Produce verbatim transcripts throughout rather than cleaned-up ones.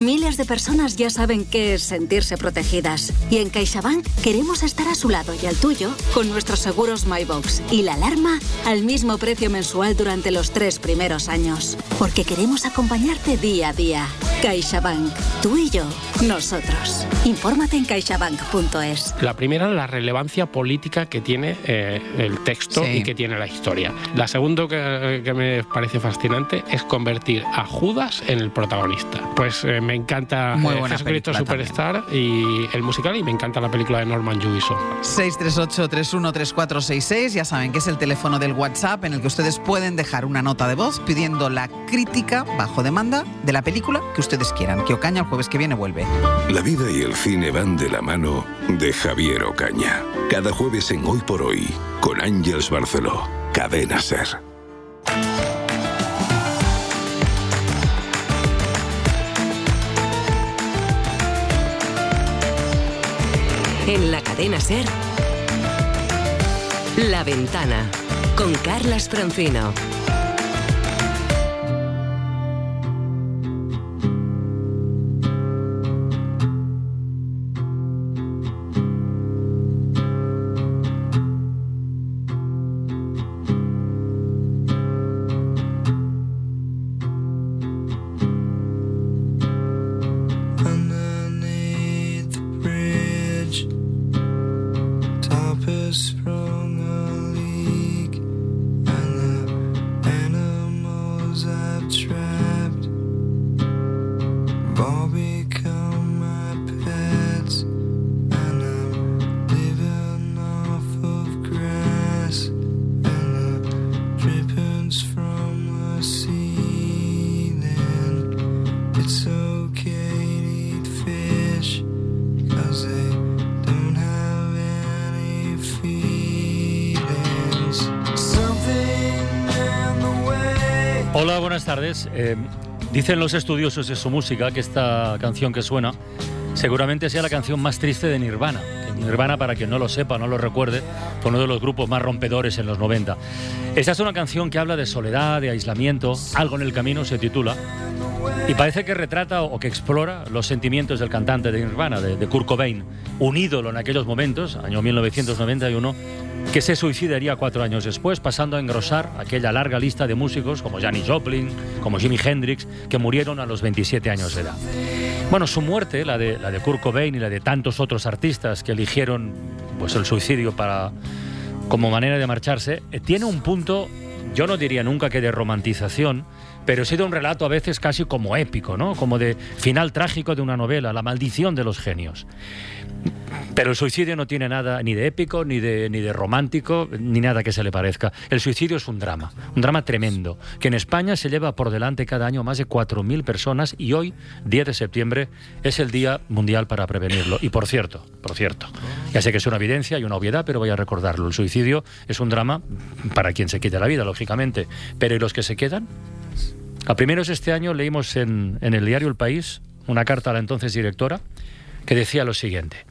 Miles de personas ya saben qué es sentirse protegidas. Y en CaixaBank queremos estar a su lado y al tuyo con nuestros seguros MyBox y la alarma al mismo precio mensual durante los tres primeros años. Porque queremos acompañarte día a día. CaixaBank. Tú y yo. Nosotros. Infórmate en caixabank punto es. La primera, la relevancia política que tiene eh, el texto Sí. y que tiene la historia. La segunda que, que me parece fascinante es convertir a Judas en el protagonista. Pues eh, me encanta Muy eh, buena Jesucristo película Superstar y el musical, y me encanta la película de Norman Jewison. seis tres ocho, tres uno tres cuatro seis seis, ya saben que es el teléfono del WhatsApp en el que ustedes pueden dejar una nota de voz pidiendo la crítica bajo demanda de la película que ustedes quieran. Que Ocaña el jueves que viene vuelve. La vida y el cine van de la mano de Javier Ocaña. Cada jueves en Hoy por Hoy, con Ángeles Barceló, Cadena SER. En la Cadena SER, La Ventana, con Carlas Francino. Hola, buenas tardes. Eh, dicen los estudiosos de su música que esta canción que suena seguramente sea la canción más triste de Nirvana. Que Nirvana, para quien no lo sepa, no lo recuerde, fue uno de los grupos más rompedores en los noventa. Esta es una canción que habla de soledad, de aislamiento, algo en el camino se titula, y parece que retrata o que explora los sentimientos del cantante de Nirvana, de, de Kurt Cobain, un ídolo en aquellos momentos, año mil novecientos noventa y uno, que se suicidaría cuatro años después, pasando a engrosar aquella larga lista de músicos como Janis Joplin, como Jimi Hendrix, que murieron a los veintisiete años de edad. Bueno, su muerte, la de, la de Kurt Cobain y la de tantos otros artistas que eligieron pues, el suicidio para, como manera de marcharse, eh, tiene un punto, yo no diría nunca que de romantización, pero sí de un relato a veces casi como épico, ¿no? Como de final trágico de una novela, la maldición de los genios. Pero el suicidio no tiene nada ni de épico, ni de, ni de romántico, ni nada que se le parezca. El suicidio es un drama, un drama tremendo, que en España se lleva por delante cada año más de cuatro mil personas y hoy, diez de septiembre, es el Día Mundial para prevenirlo. Y por cierto, por cierto, ya sé que es una evidencia y una obviedad, pero voy a recordarlo. El suicidio es un drama para quien se quite la vida, lógicamente, pero ¿y los que se quedan? A primeros de este año leímos en, en el diario El País una carta a la entonces directora que decía lo siguiente: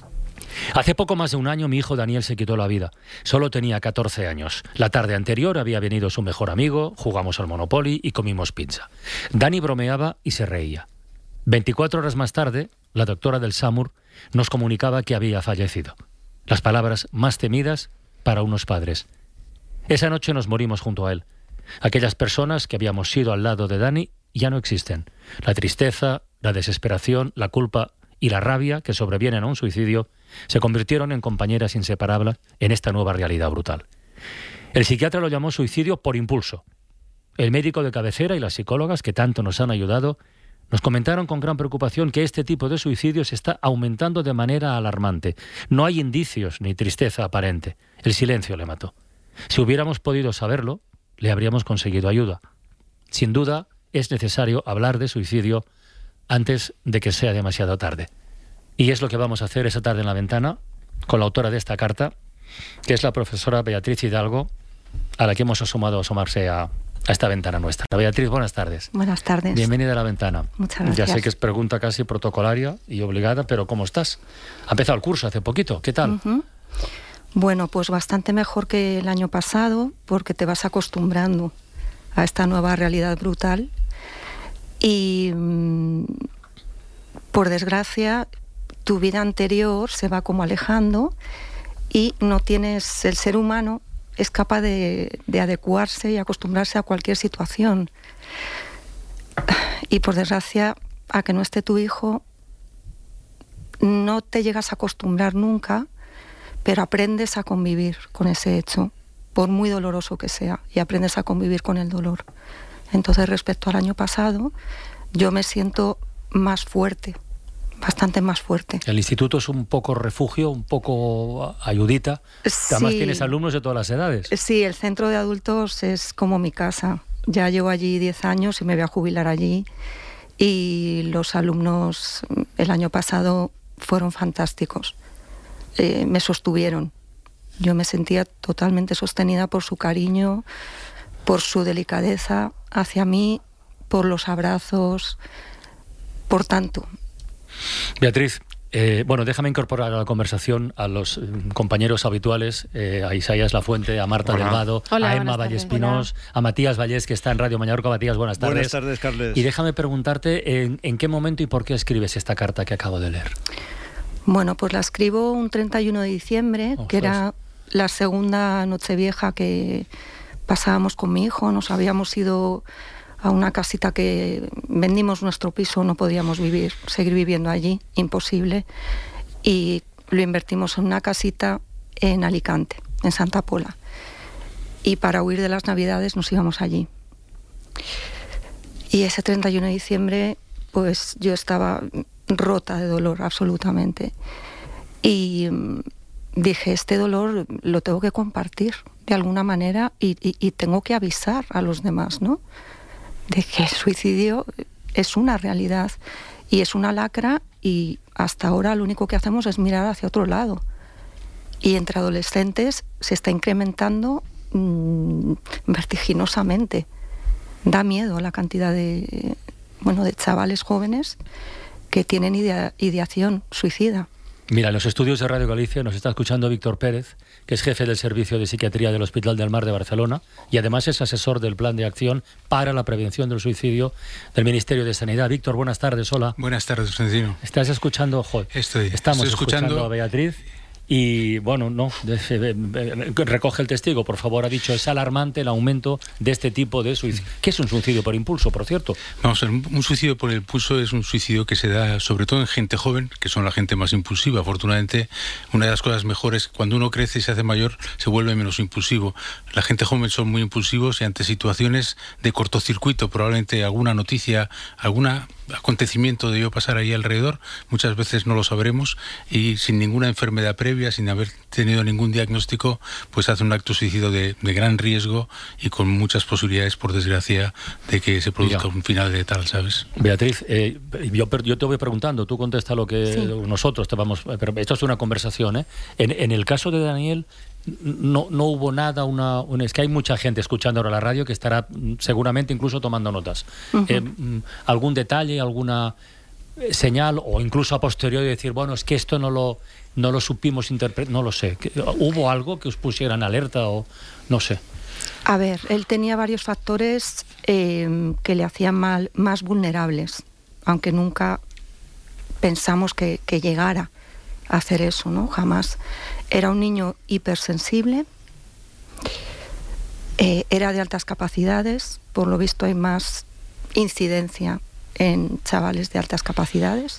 hace poco más de un año mi hijo Daniel se quitó la vida. Solo tenía catorce años. La tarde anterior había venido su mejor amigo, jugamos al Monopoly y comimos pizza. Dani bromeaba y se reía. veinticuatro horas más tarde, la doctora del SAMUR nos comunicaba que había fallecido. Las palabras más temidas para unos padres. Esa noche nos morimos junto a él. Aquellas personas que habíamos sido al lado de Dani ya no existen. La tristeza, la desesperación, la culpa y la rabia que sobrevienen a un suicidio se convirtieron en compañeras inseparables en esta nueva realidad brutal. El psiquiatra lo llamó suicidio por impulso. El médico de cabecera y las psicólogas que tanto nos han ayudado nos comentaron con gran preocupación que este tipo de suicidios está aumentando de manera alarmante. No hay indicios ni tristeza aparente. El silencio le mató. Si hubiéramos podido saberlo, le habríamos conseguido ayuda. Sin duda, es necesario hablar de suicidio antes de que sea demasiado tarde. Y es lo que vamos a hacer esta tarde en La Ventana con la autora de esta carta, que es la profesora Beatriz Hidalgo, a la que hemos asomado a asomarse a, a esta ventana nuestra. Beatriz, buenas tardes. Buenas tardes. Bienvenida a La Ventana. Muchas gracias. Ya sé que es pregunta casi protocolaria y obligada, pero ¿cómo estás? Ha empezado el curso hace poquito, ¿qué tal? Uh-huh. Bueno, pues bastante mejor que el año pasado, porque te vas acostumbrando a esta nueva realidad brutal y, por desgracia, tu vida anterior se va como alejando y no tienes, el ser humano es capaz de, de adecuarse y acostumbrarse a cualquier situación. Y por desgracia, a que no esté tu hijo, no te llegas a acostumbrar nunca, pero aprendes a convivir con ese hecho, por muy doloroso que sea, y aprendes a convivir con el dolor. Entonces, respecto al año pasado, yo me siento más fuerte, bastante más fuerte. El instituto es un poco refugio, un poco ayudita. Sí. Además tienes alumnos de todas las edades. Sí, el centro de adultos es como mi casa. Ya llevo allí diez años y me voy a jubilar allí. Y los alumnos el año pasado fueron fantásticos. Eh, me sostuvieron. Yo me sentía totalmente sostenida por su cariño, por su delicadeza hacia mí, por los abrazos, por tanto. Beatriz, eh, bueno, déjame incorporar a la conversación a los eh, compañeros habituales, eh, a Isaías Lafuente, a Marta Hola. Delgado, Hola, a Emma Vallespinós, a Matías Vallés, que está en Radio Mallorca. Matías, buenas tardes. Buenas tardes, Carles. Y déjame preguntarte en, en qué momento y por qué escribes esta carta que acabo de leer. Bueno, pues la escribo un treinta y uno de diciembre, Ostras. que era la segunda Nochevieja que pasábamos con mi hijo. Nos habíamos ido a una casita que vendimos nuestro piso, no podíamos vivir, seguir viviendo allí, imposible, y lo invertimos en una casita en Alicante, en Santa Pola. Y para huir de las Navidades nos íbamos allí. Y ese treinta y uno de diciembre, pues yo estaba rota de dolor, absolutamente. Y dije, este dolor lo tengo que compartir de alguna manera y, y, y tengo que avisar a los demás, ¿no?, de que el suicidio es una realidad y es una lacra, y hasta ahora lo único que hacemos es mirar hacia otro lado. Y entre adolescentes se está incrementando mmm, vertiginosamente. Da miedo la cantidad de, bueno, de chavales jóvenes que tienen idea, ideación suicida. Mira, en los estudios de Radio Galicia nos está escuchando Víctor Pérez, que es jefe del Servicio de Psiquiatría del Hospital del Mar de Barcelona y además es asesor del Plan de Acción para la Prevención del Suicidio del Ministerio de Sanidad. Víctor, buenas tardes, hola. Buenas tardes, Francino. ¿Estás escuchando? Jo, Estoy. Estamos estoy escuchando... escuchando a Beatriz. Y bueno, no, recoge el testigo, por favor. Ha dicho, es alarmante el aumento de este tipo de suicidio. ¿Qué es un suicidio por impulso, por cierto? Vamos a ver, un suicidio por impulso es un suicidio que se da sobre todo en gente joven, que son la gente más impulsiva. Afortunadamente, una de las cosas mejores, cuando uno crece y se hace mayor, se vuelve menos impulsivo. La gente joven son muy impulsivos y ante situaciones de cortocircuito, probablemente alguna noticia, alguna acontecimiento debió pasar ahí alrededor, muchas veces no lo sabremos, y sin ninguna enfermedad previa, sin haber tenido ningún diagnóstico, pues hace un acto suicidio de, de gran riesgo y con muchas posibilidades, por desgracia, de que se produzca ya un final letal, ¿sabes? Beatriz, eh, yo, yo te voy preguntando, tú contesta lo que sí. nosotros te vamos... Pero esto es una conversación, ¿eh? En, en el caso de Daniel... No, no hubo nada, una, una, es que hay mucha gente escuchando ahora la radio que estará seguramente incluso tomando notas. Uh-huh. Eh, ¿Algún detalle, alguna señal o incluso a posteriori decir, bueno, es que esto no lo, no lo supimos interpretar, no lo sé? ¿Hubo algo que os pusiera en alerta o no sé? A ver, él tenía varios factores eh, que le hacían mal, más vulnerables, aunque nunca pensamos que, que llegara a hacer eso, ¿no? Jamás. Era un niño hipersensible, eh, era de altas capacidades, por lo visto hay más incidencia en chavales de altas capacidades,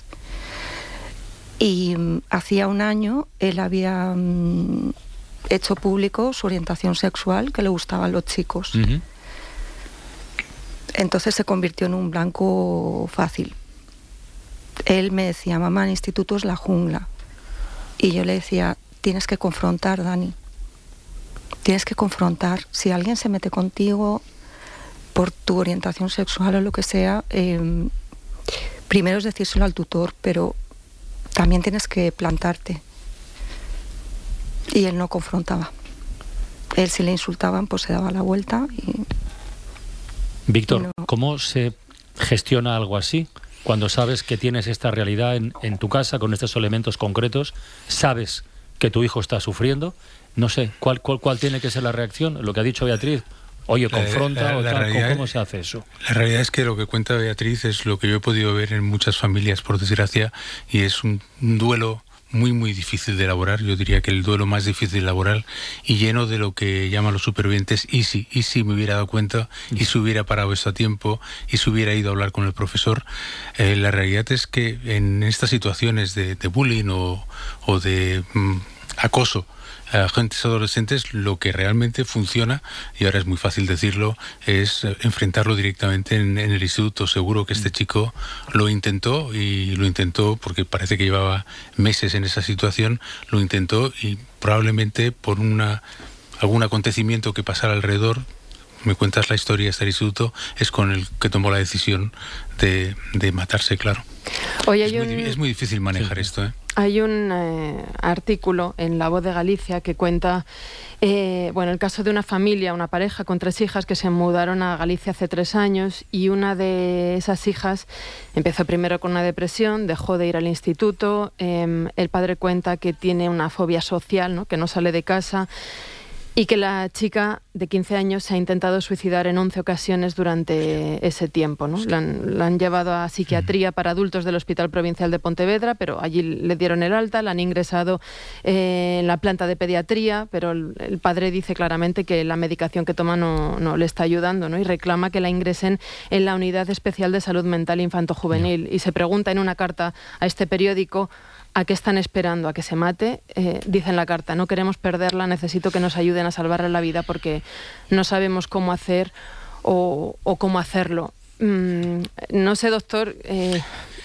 y um, hacía un año él había um, hecho público su orientación sexual, que le gustaban los chicos. Uh-huh. Entonces se convirtió en un blanco fácil. Él me decía, mamá, el instituto es la jungla. Y yo le decía, tienes que confrontar, Dani. Tienes que confrontar. Si alguien se mete contigo por tu orientación sexual o lo que sea, eh, primero es decírselo al tutor, pero también tienes que plantarte. Y él no confrontaba. Él, si le insultaban, pues se daba la vuelta y... Víctor, no. ¿Cómo se gestiona algo así? Cuando sabes que tienes esta realidad en, en tu casa, con estos elementos concretos, sabes que tu hijo está sufriendo, no sé, ¿cuál, cuál, cuál tiene que ser la reacción? Lo que ha dicho Beatriz, Oye, confronta, la, la, o la tal, realidad, ¿cómo se hace eso? La realidad es que lo que cuenta Beatriz es lo que yo he podido ver en muchas familias, por desgracia, y es un, un duelo muy, muy difícil de elaborar. Yo diría que el duelo más difícil de elaborar, y lleno de lo que llaman los supervivientes, y si, y si me hubiera dado cuenta, y si hubiera parado esto a tiempo, y si hubiera ido a hablar con el profesor. Eh, la realidad es que en estas situaciones de, de bullying o, o de mm, acoso a agentes adolescentes, lo que realmente funciona, y ahora es muy fácil decirlo, es enfrentarlo directamente en, en el instituto. Seguro que este chico lo intentó, y lo intentó porque parece que llevaba meses en esa situación, lo intentó, y probablemente por una algún acontecimiento que pasara alrededor, me cuentas la historia de este instituto, es con el que tomó la decisión de, de matarse, claro. Oye, es, hay muy, un... es muy difícil manejar sí. esto, ¿eh? Hay un eh, artículo en La Voz de Galicia que cuenta eh, bueno, el caso de una familia, una pareja con tres hijas que se mudaron a Galicia hace tres años, y una de esas hijas empezó primero con una depresión, dejó de ir al instituto, eh, el padre cuenta que tiene una fobia social, ¿no?, que no sale de casa, y que la chica de quince años se ha intentado suicidar en once ocasiones durante ese tiempo, ¿no? La han, la han llevado a psiquiatría para adultos del Hospital Provincial de Pontevedra, pero allí le dieron el alta, la han ingresado eh, en la planta de pediatría, pero el, el padre dice claramente que la medicación que toma no, no le está ayudando, ¿no? Y reclama que la ingresen en la Unidad Especial de Salud Mental Infanto-Juvenil. Y se pregunta en una carta a este periódico ¿a qué están esperando? ¿A que se mate? Eh, dice en la carta, no queremos perderla, necesito que nos ayuden a salvarle la vida porque no sabemos cómo hacer o, o cómo hacerlo. Mm, no sé, doctor, eh,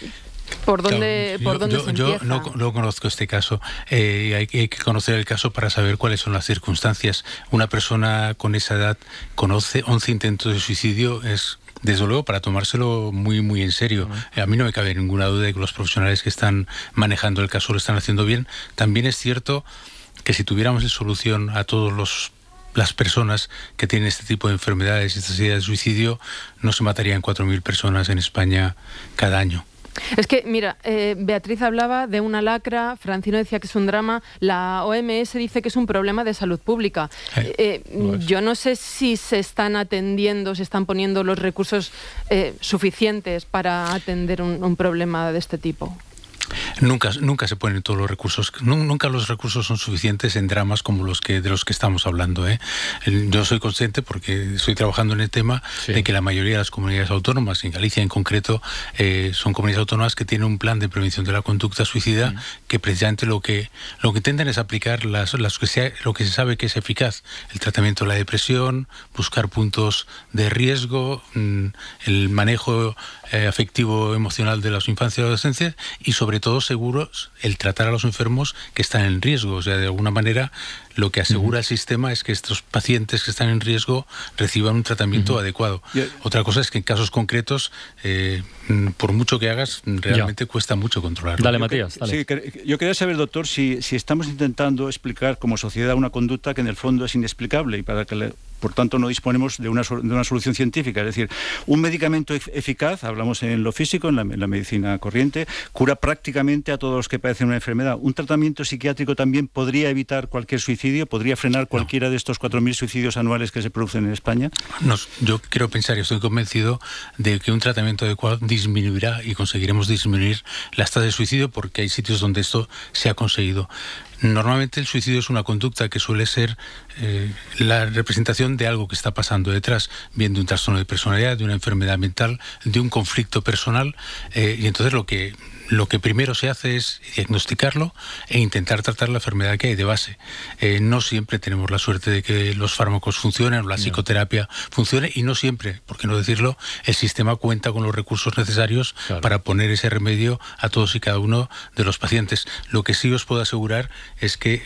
¿por dónde, claro, por yo, dónde yo, se yo empieza? no, no conozco este caso. Eh, hay, hay que conocer el caso para saber cuáles son las circunstancias. Una persona con esa edad conoce once intentos de suicidio, es... desde luego para tomárselo muy muy en serio. Uh-huh. A mí no me cabe ninguna duda de que los profesionales que están manejando el caso lo están haciendo bien. También es cierto que si tuviéramos en solución a todos los las personas que tienen este tipo de enfermedades, estas ideas de suicidio, no se matarían cuatro mil personas en España cada año. Es que, mira, eh, Beatriz hablaba de una lacra, Francino decía que es un drama, la O M S dice que es un problema de salud pública. Eh, eh, yo no sé si se están atendiendo, se están poniendo los recursos eh, suficientes para atender un, un problema de este tipo. Nunca, nunca se ponen todos los recursos, nunca los recursos son suficientes en dramas como los que de los que estamos hablando, ¿eh? Yo soy consciente, porque estoy trabajando en el tema, sí, de que la mayoría de las comunidades autónomas, en Galicia en concreto, eh, son comunidades autónomas que tienen un plan de prevención de la conducta suicida, mm. que precisamente lo que lo que intentan es aplicar las, las que sea, lo que se sabe que es eficaz, el tratamiento de la depresión, buscar puntos de riesgo, mm, el manejo eh, afectivo emocional de las infancias y adolescencias, y sobre todo seguros el tratar a los enfermos que están en riesgo. O sea, de alguna manera lo que asegura uh-huh. el sistema es que estos pacientes que están en riesgo reciban un tratamiento uh-huh. adecuado. Yeah. Otra cosa es que en casos concretos, eh, por mucho que hagas, realmente yeah. cuesta mucho controlarlo. Dale, Matías. Dale. Sí, que, yo quería saber, doctor, si, si estamos intentando explicar como sociedad una conducta que en el fondo es inexplicable y para que le, por tanto no disponemos de una, de una solución científica. Es decir, un medicamento eficaz, hablamos en lo físico, en la, en la medicina corriente, cura prácticamente a todos los que padecen una enfermedad. ¿Un tratamiento psiquiátrico también podría evitar cualquier suicidio? ¿Podría frenar cualquiera no. de estos cuatro mil suicidios anuales que se producen en España? No, yo quiero pensar y estoy convencido de que un tratamiento adecuado disminuirá y conseguiremos disminuir las tasas de suicidio, porque hay sitios donde esto se ha conseguido. Normalmente el suicidio es una conducta que suele ser eh, la representación de algo que está pasando detrás, bien de un trastorno de personalidad, de una enfermedad mental, de un conflicto personal, eh, y entonces lo que lo que primero se hace es diagnosticarlo e intentar tratar la enfermedad que hay de base. Eh, no siempre tenemos la suerte de que los fármacos funcionen o la psicoterapia funcione, y no siempre, por qué no decirlo, el sistema cuenta con los recursos necesarios claro. para poner ese remedio a todos y cada uno de los pacientes. Lo que sí os puedo asegurar es que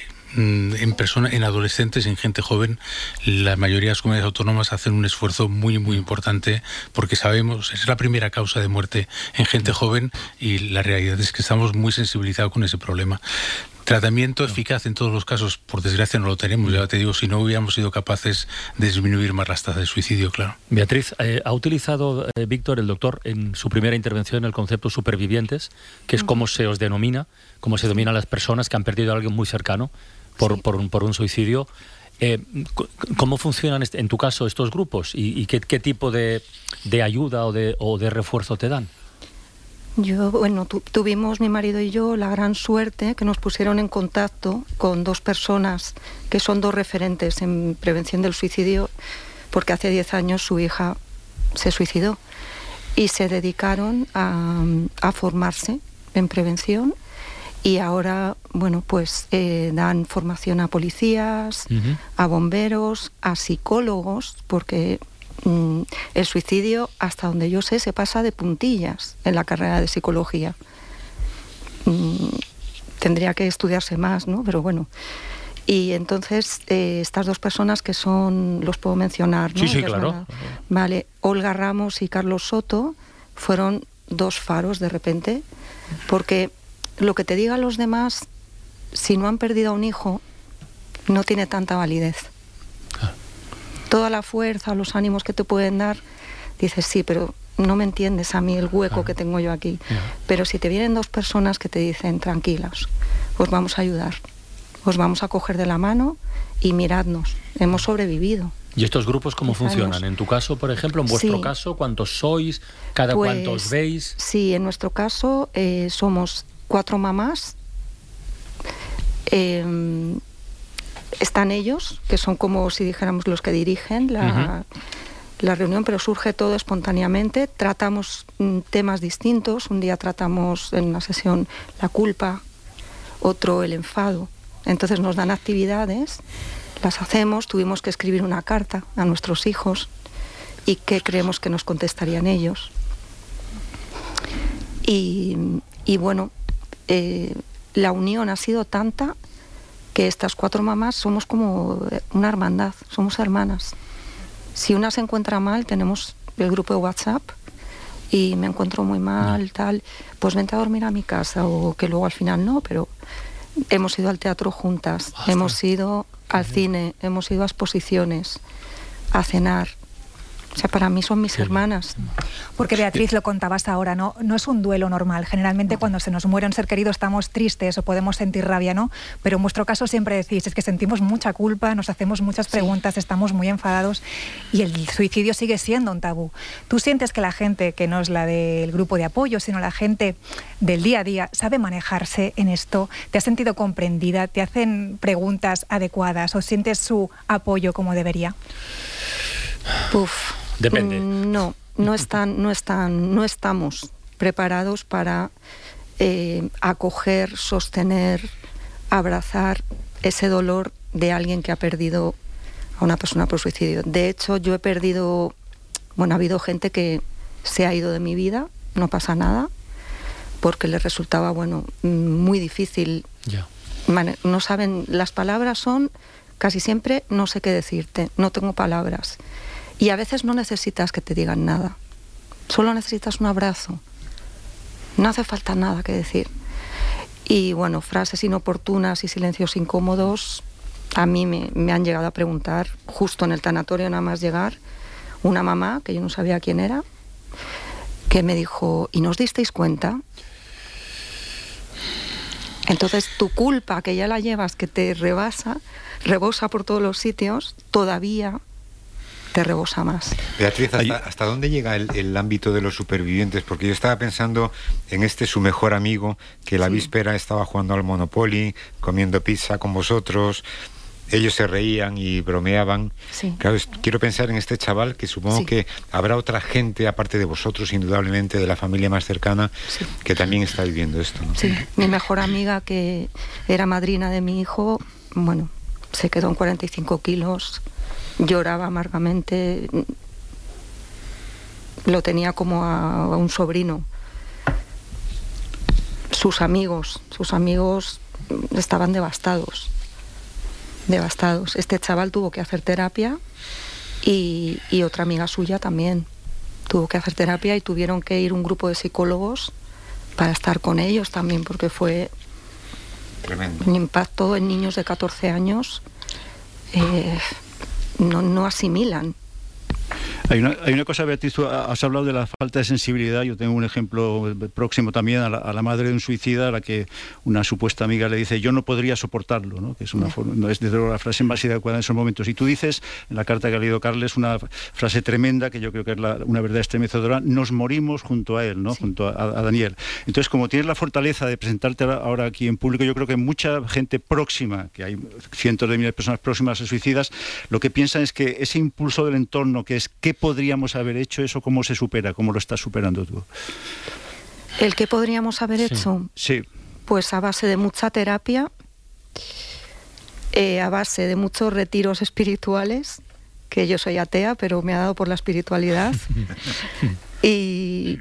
en personas, en adolescentes, en gente joven, la mayoría de las comunidades autónomas hacen un esfuerzo muy muy importante, porque sabemos, es la primera causa de muerte en gente joven, y la realidad es que estamos muy sensibilizados con ese problema. Tratamiento eficaz en todos los casos, por desgracia, no lo tenemos. Ya te digo, si no hubiéramos sido capaces de disminuir más las tasas de suicidio, claro. Beatriz, eh, ha utilizado eh, Víctor, el doctor, en su primera intervención el concepto supervivientes, que es como se os denomina, cómo se denominan las personas que han perdido a alguien muy cercano por, sí. por, un, por un suicidio. Eh, ¿Cómo funcionan en tu caso estos grupos y, y qué, qué tipo de, de ayuda o de, o de refuerzo te dan? Yo, bueno, tu, tuvimos mi marido y yo la gran suerte que nos pusieron en contacto con dos personas que son dos referentes en prevención del suicidio, porque hace diez años su hija se suicidó y se dedicaron a, a formarse en prevención y ahora, bueno, pues eh, dan formación a policías, uh-huh. a bomberos, a psicólogos, porque el suicidio, hasta donde yo sé, se pasa de puntillas en la carrera de psicología. Tendría que estudiarse más, ¿no? Pero bueno. Y entonces, eh, estas dos personas que son, los puedo mencionar, ¿no? Sí, sí, claro. Vale, Olga Ramos y Carlos Soto fueron dos faros de repente, porque lo que te digan los demás, si no han perdido a un hijo, no tiene tanta validez. Toda la fuerza, los ánimos que te pueden dar, dices, sí, pero no me entiendes a mí el hueco ah. que tengo yo aquí. Yeah. Pero si te vienen dos personas que te dicen, tranquilas, os vamos a ayudar, os vamos a coger de la mano y miradnos, hemos sobrevivido. ¿Y estos grupos cómo funcionan? En tu caso, por ejemplo, en vuestro sí. caso, ¿cuántos sois? ¿Cada pues, cuánto os veis? Sí, en nuestro caso eh, somos cuatro mamás. Eh, Están ellos, que son como si dijéramos los que dirigen la, uh-huh. la reunión, pero surge todo espontáneamente. Tratamos mm, temas distintos. Un día tratamos en una sesión la culpa, otro el enfado. Entonces nos dan actividades, las hacemos, tuvimos que escribir una carta a nuestros hijos y qué creemos que nos contestarían ellos. Y, y bueno, eh, la unión ha sido tanta que estas cuatro mamás somos como una hermandad, somos hermanas. Si una se encuentra mal, tenemos el grupo de WhatsApp y me encuentro muy mal, tal, pues vente a dormir a mi casa, o que luego al final no, pero hemos ido al teatro juntas, Basta. hemos ido al cine, hemos ido a exposiciones, a cenar. O sea, para mí son mis hermanas. Porque Beatriz, lo contabas ahora, ¿no? No es un duelo normal. Generalmente cuando se nos muere un ser querido estamos tristes o podemos sentir rabia, ¿no? Pero en vuestro caso siempre decís, es que sentimos mucha culpa, nos hacemos muchas preguntas, sí. estamos muy enfadados y el suicidio sigue siendo un tabú. ¿Tú sientes que la gente, que no es la del grupo de apoyo, sino la gente del día a día, sabe manejarse en esto? ¿Te has sentido comprendida? ¿Te hacen preguntas adecuadas o sientes su apoyo como debería? Uf. Depende. No, no están, no están, no estamos preparados para eh, acoger, sostener, abrazar ese dolor de alguien que ha perdido a una persona por suicidio. De hecho, yo he perdido, bueno, ha habido gente que se ha ido de mi vida, no pasa nada, porque les resultaba, bueno, muy difícil. Ya. No saben, las palabras son casi siempre no sé qué decirte, no tengo palabras. Y a veces no necesitas que te digan nada, solo necesitas un abrazo, no hace falta nada que decir. Y bueno, frases inoportunas y silencios incómodos, a mí me, me han llegado a preguntar, justo en el tanatorio nada más llegar, una mamá, que yo no sabía quién era, que me dijo, ¿y no os disteis cuenta? Entonces tu culpa, que ya la llevas, que te rebasa, rebosa por todos los sitios, todavía te rebosa más. Beatriz, ¿hasta, hasta dónde llega el, el ámbito de los supervivientes? Porque yo estaba pensando en este su mejor amigo, que la sí. víspera estaba jugando al Monopoly, comiendo pizza con vosotros, ellos se reían y bromeaban. Sí. Claro, quiero pensar en este chaval, que supongo sí. que habrá otra gente, aparte de vosotros, indudablemente, de la familia más cercana, sí. que también está viviendo esto, ¿no? Sí, mi mejor amiga, que era madrina de mi hijo, bueno, se quedó en cuarenta y cinco kilos, lloraba amargamente, lo tenía como a, a un sobrino. Sus amigos, sus amigos estaban devastados, devastados. Este chaval tuvo que hacer terapia y, y otra amiga suya también tuvo que hacer terapia y tuvieron que ir un grupo de psicólogos para estar con ellos también, porque fue tremendo. Un impacto en niños de catorce años. Eh, No, no asimilan. Hay una, hay una cosa, Beatriz, tú has hablado de la falta de sensibilidad. Yo tengo un ejemplo próximo también a la, a la madre de un suicida, a la que una supuesta amiga le dice: yo no podría soportarlo, ¿no? Que es una forma, no es desde luego la frase más adecuada en esos momentos. Y tú dices, en la carta que ha leído Carles, una frase tremenda, que yo creo que es la, una verdad estremecedora: nos morimos junto a él, ¿no? Sí. Junto a, a Daniel. Entonces, como tienes la fortaleza de presentarte ahora aquí en público, yo creo que mucha gente próxima, que hay cientos de miles de personas próximas a suicidas, lo que piensan es que ese impulso del entorno, que es ¿qué podríamos haber hecho? Eso, ¿cómo se supera? ¿Cómo lo estás superando tú? ¿El qué podríamos haber sí. hecho? Sí. Pues a base de mucha terapia, eh, a base de muchos retiros espirituales, que yo soy atea, pero me ha dado por la espiritualidad, y,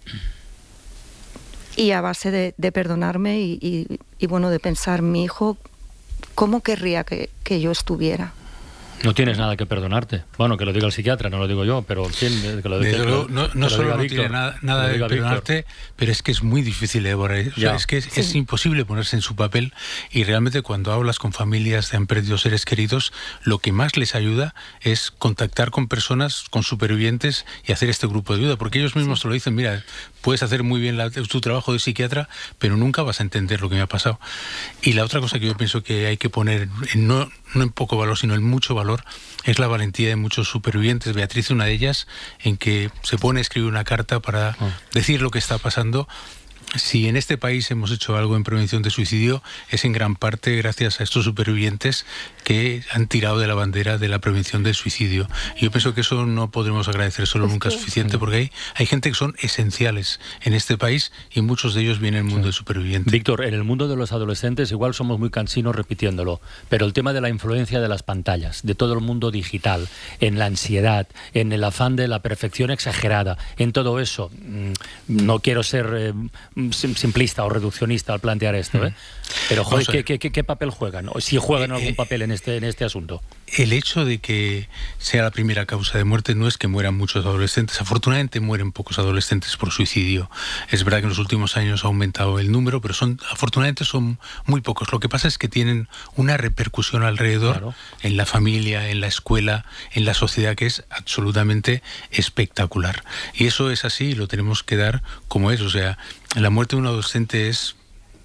y a base de, de perdonarme y, y, y, bueno, de pensar, mi hijo, ¿cómo querría que, que yo estuviera? No tienes nada que perdonarte. Bueno, que lo diga el psiquiatra, no lo digo yo, pero ¿quién? Que lo diga, Desde luego, no, no solo no Víctor, tiene nada, nada de perdonarte, Víctor. Pero es que es muy difícil de elaborar. O sea, es que es, sí. es imposible ponerse en su papel, y realmente cuando hablas con familias que han perdido seres queridos, lo que más les ayuda es contactar con personas, con supervivientes, y hacer este grupo de ayuda, porque ellos mismos sí. te lo dicen: mira, puedes hacer muy bien la, tu trabajo de psiquiatra, pero nunca vas a entender lo que me ha pasado. Y la otra cosa que yo pienso que hay que poner en no, no en poco valor, sino en mucho valor, es la valentía de muchos supervivientes. Beatriz, una de ellas, en que se pone a escribir una carta para oh. decir lo que está pasando. Si en este país hemos hecho algo en prevención de suicidio, es en gran parte gracias a estos supervivientes que han tirado de la bandera de la prevención del suicidio. Y yo pienso que eso no podremos agradecer solo nunca suficiente, porque hay, hay gente que son esenciales en este país, y muchos de ellos vienen del mundo sí. del superviviente. Víctor, en el mundo de los adolescentes igual somos muy cansinos repitiéndolo, pero el tema de la influencia de las pantallas, de todo el mundo digital, en la ansiedad, en el afán de la perfección exagerada, en todo eso, no quiero ser eh, simplista o reduccionista al plantear esto, ¿eh? Pero joder, ¿qué, qué, qué papel juegan? ¿O si juegan algún eh, papel en este, en este asunto? El hecho de que sea la primera causa de muerte no es que mueran muchos adolescentes. Afortunadamente mueren pocos adolescentes por suicidio. Es verdad que en los últimos años ha aumentado el número, pero son afortunadamente son muy pocos. Lo que pasa es que tienen una repercusión alrededor, claro. en la familia, en la escuela, en la sociedad, que es absolutamente espectacular. Y eso es así, y lo tenemos que dar como es. O sea, la muerte de un adolescente es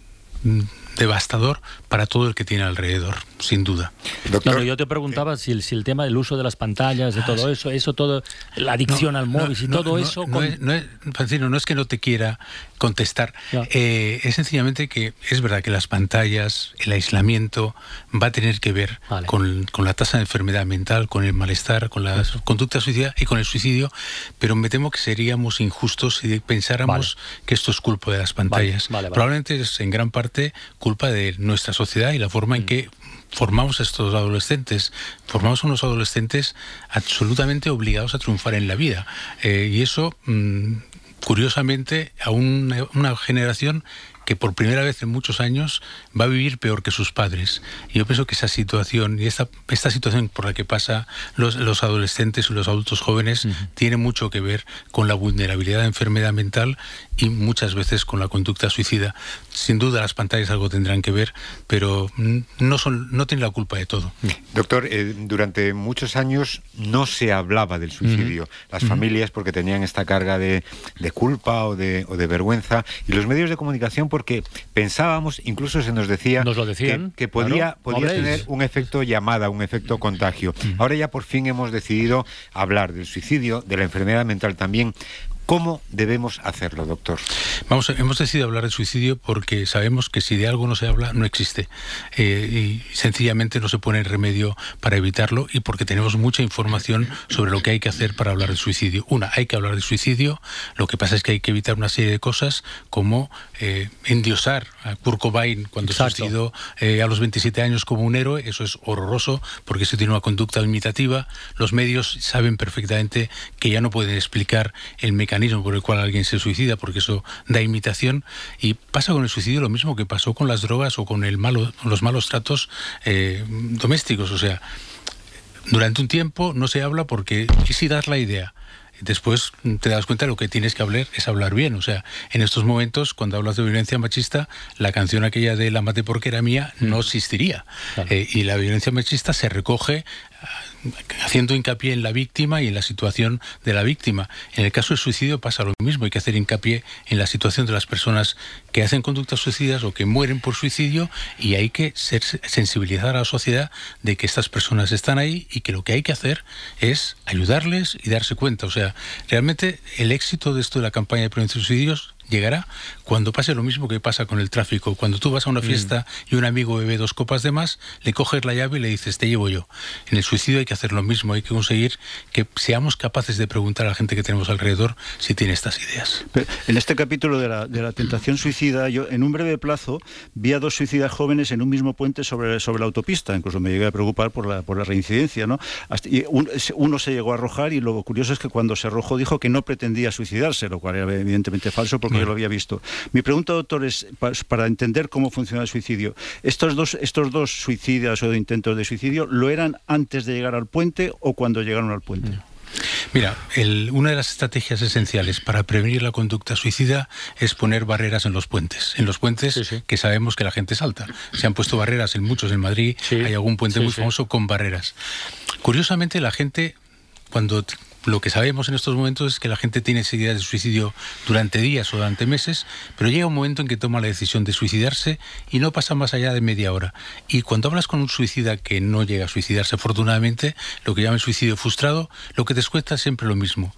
devastador para todo el que tiene alrededor, sin duda. Doctor, no, no, yo te preguntaba si el, si el tema del uso de las pantallas, de todo eso, eso todo, la adicción no, al móvil, no, y todo no, eso... No, con... es, no, es, Francino, no es que no te quiera contestar, eh, es sencillamente que es verdad que las pantallas, el aislamiento, va a tener que ver vale. con, con la tasa de enfermedad mental, con el malestar, con la eso. conducta suicida y con el suicidio, pero me temo que seríamos injustos si pensáramos vale. que esto es culpa de las pantallas. Vale, vale, vale. Probablemente es en gran parte culpa de nuestra sociedad y la forma en que formamos a estos adolescentes. Formamos unos adolescentes absolutamente obligados a triunfar en la vida. Eh, y eso, mmm, curiosamente, a una, una generación que por primera vez en muchos años va a vivir peor que sus padres. Y yo pienso que esa situación y esta, esta situación por la que pasa los, los adolescentes y los adultos jóvenes uh-huh. tiene mucho que ver con la vulnerabilidad de enfermedad mental y muchas veces con la conducta suicida. Sin duda las pantallas algo tendrán que ver, pero no, son, no tienen la culpa de todo. Doctor, eh, durante muchos años no se hablaba del suicidio. Uh-huh. Las uh-huh. familias, porque tenían esta carga de, de culpa o de, o de vergüenza, y los medios de comunicación porque pensábamos, incluso se nos decía nos lo decían, que, que podía, claro, podía tener un efecto llamada, un efecto contagio. Uh-huh. Ahora ya por fin hemos decidido hablar del suicidio, de la enfermedad mental también. ¿Cómo debemos hacerlo, doctor? Vamos, hemos decidido hablar del suicidio porque sabemos que si de algo no se habla, no existe. Eh, y sencillamente no se pone remedio para evitarlo, y porque tenemos mucha información sobre lo que hay que hacer para hablar del suicidio. Una, hay que hablar del suicidio. Lo que pasa es que hay que evitar una serie de cosas, como eh, endiosar a Kurt Cobain cuando se suicidó eh, a los veintisiete años como un héroe. Eso es horroroso, porque eso tiene una conducta imitativa. Los medios saben perfectamente que ya no pueden explicar el mecanismo por el cual alguien se suicida, porque eso da imitación. Y pasa con el suicidio lo mismo que pasó con las drogas o con el malo, los malos tratos eh, domésticos. O sea, durante un tiempo no se habla porque ¿y si das la idea? Después te das cuenta de lo que tienes que hablar es hablar bien. O sea, en estos momentos, cuando hablas de violencia machista, la canción aquella de La maté porque era mía no existiría. Claro. Eh, y la violencia machista se recoge haciendo hincapié en la víctima y en la situación de la víctima. En el caso del suicidio pasa lo mismo, hay que hacer hincapié en la situación de las personas que hacen conductas suicidas o que mueren por suicidio, y hay que ser, sensibilizar a la sociedad de que estas personas están ahí y que lo que hay que hacer es ayudarles y darse cuenta. O sea, realmente el éxito de esto de la campaña de prevención de suicidios llegará cuando pase lo mismo que pasa con el tráfico. Cuando tú vas a una fiesta mm. y un amigo bebe dos copas de más, le coges la llave y le dices, te llevo yo. En el suicidio hay que hacer lo mismo, hay que conseguir que seamos capaces de preguntar a la gente que tenemos alrededor si tiene estas ideas. Pero en este capítulo de la, de la tentación suicida, yo en un breve plazo vi a dos suicidas jóvenes en un mismo puente sobre, sobre la autopista. Incluso me llegué a preocupar por la, por la reincidencia, ¿no? Hasta, y un, uno se llegó a arrojar, y lo curioso es que cuando se arrojó dijo que no pretendía suicidarse, lo cual era evidentemente falso porque yo lo había visto. Mi pregunta, doctor, es para entender cómo funciona el suicidio. ¿Estos dos, estos dos suicidas o intentos de suicidio lo eran antes de llegar al puente o cuando llegaron al puente? Mira, el, una de las estrategias esenciales para prevenir la conducta suicida es poner barreras en los puentes. En los puentes sí, sí. que sabemos que la gente salta. Se han puesto barreras en muchos, en Madrid sí. hay algún puente sí, muy sí. famoso con barreras. Curiosamente, la gente, cuando... Lo que sabemos en estos momentos es que la gente tiene esa idea de suicidio durante días o durante meses, pero llega un momento en que toma la decisión de suicidarse y no pasa más allá de media hora. Y cuando hablas con un suicida que no llega a suicidarse, afortunadamente, lo que llaman suicidio frustrado, lo que te cuesta es siempre lo mismo.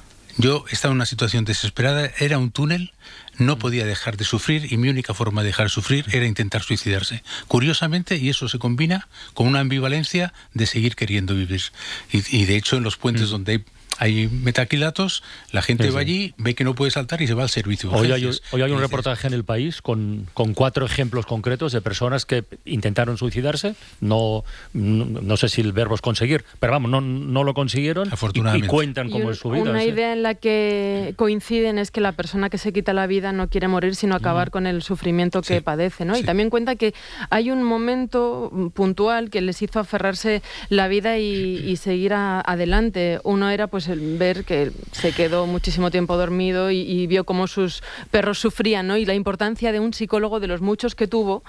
Yo estaba en una situación desesperada, era un túnel, no podía dejar de sufrir y mi única forma de dejar de sufrir era intentar suicidarse. Curiosamente, y eso se combina con una ambivalencia de seguir queriendo vivir. Y, y de hecho en los puentes mm. donde hay... Hay metaquilatos, la gente sí, va sí. allí, ve que no puede saltar y se va al servicio. Hoy hay, hoy hay un reportaje en El País con, con cuatro ejemplos concretos de personas que intentaron suicidarse. No, no, no sé si el verbo es conseguir, pero vamos, no, no lo consiguieron. Afortunadamente. Y, y cuentan cómo y un, es su vida. Una ¿sí? idea en la que coinciden es que la persona que se quita la vida no quiere morir, sino acabar mm. con el sufrimiento que sí. padece, ¿no? Sí. Y también cuenta que hay un momento puntual que les hizo aferrarse la vida y, y seguir a, adelante. Uno era pues el ver que se quedó muchísimo tiempo dormido y, y vio cómo sus perros sufrían, ¿no? Y la importancia de un psicólogo, de los muchos que tuvo,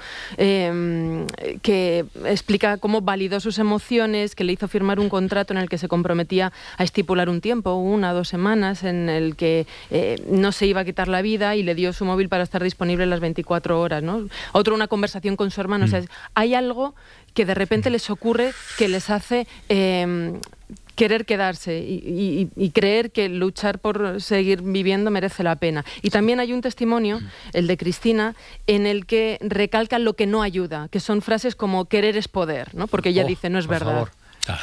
eh, que explica cómo validó sus emociones, que le hizo firmar un contrato en el que se comprometía a estipular un tiempo, una o dos semanas, en el que eh, no se iba a quitar la vida, y le dio su móvil para estar disponible las veinticuatro horas, ¿no? Otro, una conversación con su hermano. Mm. O sea, hay algo que de repente les ocurre que les hace... Eh, querer quedarse y, y, y creer que luchar por seguir viviendo merece la pena. Y también hay un testimonio, el de Cristina, en el que recalca lo que no ayuda, que son frases como querer es poder, ¿no? Porque ella oh, dice, no es verdad. Favor. Claro.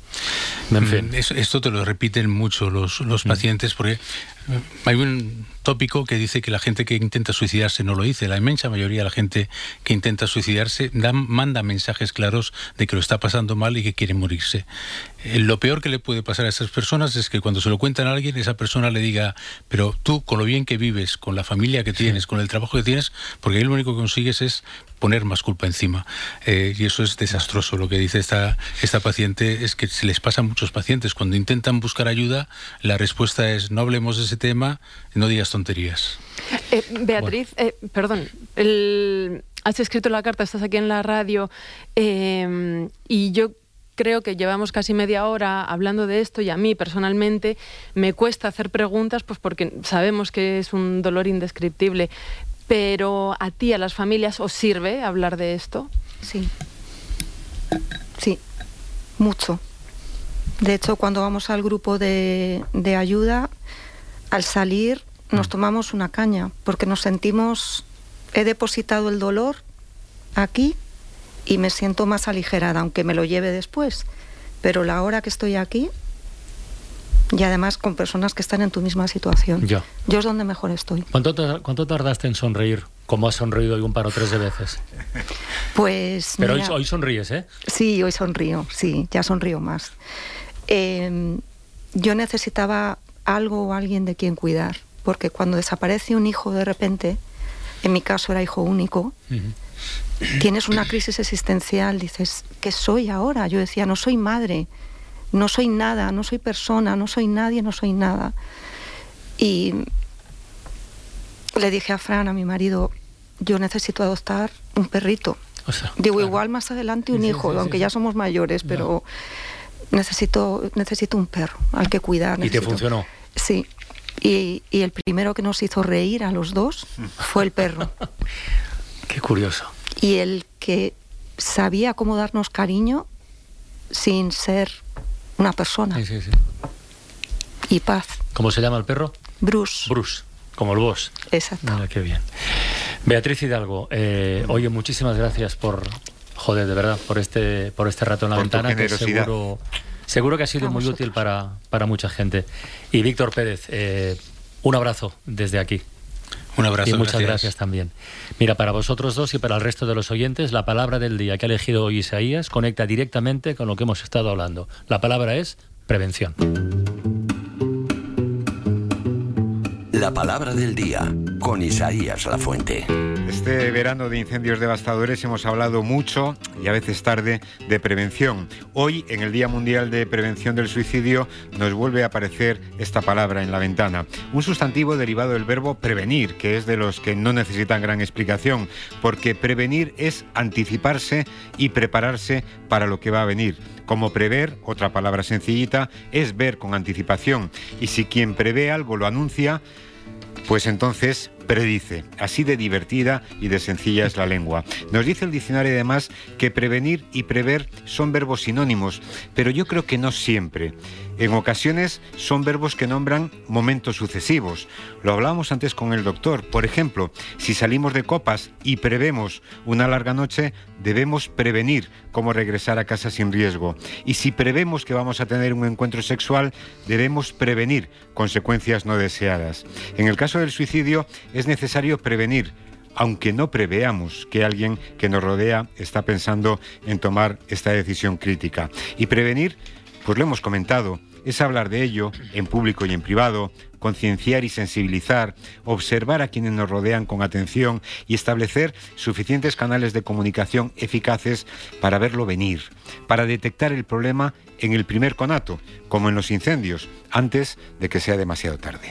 En fin. Esto te lo repiten mucho los, los pacientes, porque hay un tópico que dice que la gente que intenta suicidarse no lo dice. La inmensa mayoría de la gente que intenta suicidarse da, manda mensajes claros de que lo está pasando mal y que quiere morirse. Eh, lo peor que le puede pasar a esas personas es que cuando se lo cuentan a alguien, esa persona le diga, pero tú, con lo bien que vives, con la familia que tienes, sí. con el trabajo que tienes, porque ahí lo único que consigues es poner más culpa encima. Eh, y eso es desastroso. Lo que dice esta, esta paciente es que se les pasa a muchos pacientes. Cuando intentan buscar ayuda, la respuesta es, no hablemos de ese tema, no digas tonterías. Eh, Beatriz, bueno. eh, perdón, el, has escrito la carta, estás aquí en la radio, eh, y yo creo que llevamos casi media hora hablando de esto, y a mí personalmente me cuesta hacer preguntas, pues porque sabemos que es un dolor indescriptible. Pero a ti, a las familias, ¿os sirve hablar de esto? Sí. Sí, mucho. De hecho, cuando vamos al grupo de, de ayuda, al salir nos tomamos una caña, porque nos sentimos, he depositado el dolor aquí y me siento más aligerada, aunque me lo lleve después. Pero la hora que estoy aquí, y además con personas que están en tu misma situación, ya. yo es donde mejor estoy. ¿Cuánto, ¿Cuánto tardaste en sonreír? Como has sonreído hoy un par o tres de veces. Pues Pero mira, hoy, hoy sonríes, ¿eh? Sí, hoy sonrío, sí, ya sonrío más. Eh, yo necesitaba algo o alguien de quien cuidar, porque cuando desaparece un hijo de repente, en mi caso era hijo único, uh-huh. tienes una crisis existencial, dices, ¿qué soy ahora? Yo decía, no soy madre, no soy nada, no soy persona, no soy nadie, no soy nada. Y le dije a Fran, a mi marido, yo necesito adoptar un perrito. O sea, Digo, claro. igual más adelante un sí, hijo, sí, sí, aunque sí. ya somos mayores, pero... necesito, necesito un perro al que cuidar. ¿Y te necesito... funcionó? Sí. Y, y el primero que nos hizo reír a los dos fue el perro. Qué curioso. Y el que sabía cómo darnos cariño sin ser una persona. Sí, sí, sí. Y paz. ¿Cómo se llama el perro? Bruce. Bruce, como el boss. Exacto. Mira, qué bien. Beatriz Hidalgo, eh, oye, muchísimas gracias por, joder, de verdad, por este, por este rato en la Por tu ventana, que generosidad. seguro, seguro que ha sido A muy vosotros. útil para, para mucha gente. Y Víctor Pérez, eh, un abrazo desde aquí. Un abrazo. Y muchas gracias. gracias también. Mira, para vosotros dos y para el resto de los oyentes, la palabra del día que ha elegido hoy Isaías conecta directamente con lo que hemos estado hablando. La palabra es prevención. La palabra del día, con Isaías Lafuente. Este verano de incendios devastadores hemos hablado mucho, y a veces tarde, de prevención. Hoy, en el Día Mundial de Prevención del Suicidio, nos vuelve a aparecer esta palabra en la ventana. Un sustantivo derivado del verbo prevenir, que es de los que no necesitan gran explicación, porque prevenir es anticiparse y prepararse para lo que va a venir. Como prever, otra palabra sencillita, es ver con anticipación. Y si quien prevé algo lo anuncia, pues entonces predice. Así de divertida y de sencilla es la lengua. Nos dice el diccionario además que prevenir y prever son verbos sinónimos, pero yo creo que no siempre. En ocasiones son verbos que nombran momentos sucesivos. Lo hablábamos antes con el doctor. Por ejemplo, si salimos de copas y prevemos una larga noche, debemos prevenir cómo regresar a casa sin riesgo. Y si prevemos que vamos a tener un encuentro sexual, debemos prevenir consecuencias no deseadas. En el caso del suicidio, es necesario prevenir, aunque no preveamos que alguien que nos rodea está pensando en tomar esta decisión crítica. Y prevenir, pues lo hemos comentado, es hablar de ello en público y en privado, concienciar y sensibilizar, observar a quienes nos rodean con atención y establecer suficientes canales de comunicación eficaces para verlo venir, para detectar el problema en el primer conato, como en los incendios, antes de que sea demasiado tarde.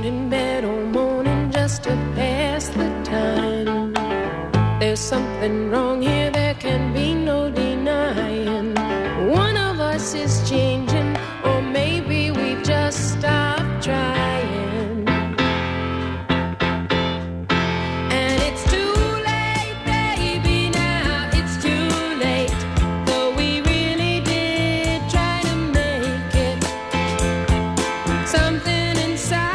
Just to pass the time. There's something wrong here, there can be no denying. One of us is changing, or maybe we've just stopped trying. And it's too late, baby, now it's too late. Though we really did try to make it. Something inside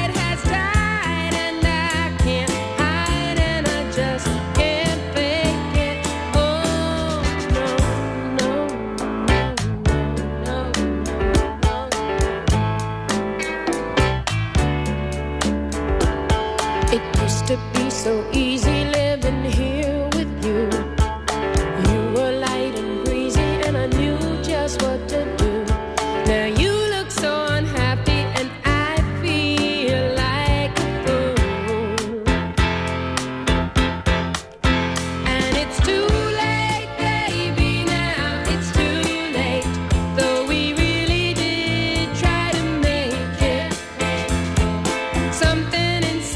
to be so easy living here with you. You were light and breezy and I knew just what to do. Now you look so unhappy and I feel like a fool. And it's too late, baby, now it's too late. Though we really did try to make it. Something